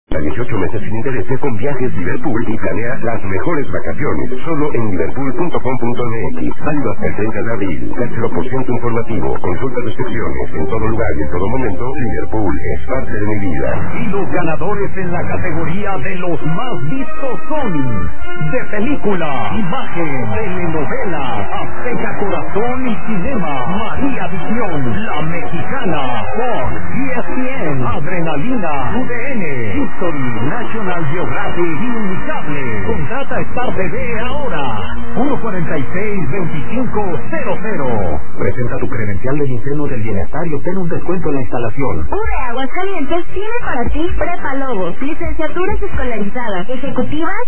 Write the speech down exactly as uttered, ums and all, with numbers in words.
A dieciocho meses sin intereses con Viajes Liverpool y planea las mejores vacaciones. Solo en liverpool punto com punto m x. Válido hasta el treinta de abril. cero por ciento informativo. Consulta restricciones. En todo lugar y en todo momento, Liverpool es parte de mi vida. Y los ganadores en la categoría de los más vistos son de película, imagen, telenovela, Azteca Corazón y Cinema, María Visión, La Mexicana, Fox, E S P N, Adrenalina, U D N, History, National Geographic y Unicable. Contrata Star T V ahora. uno cuarenta y seis veinticinco cero cero. Presenta tu credencial de Liceo del Bienestar y obtén un descuento en la instalación. U D Aguascalientes tiene para ti Prepa Lobos, licenciaturas escolarizadas, ejecutivas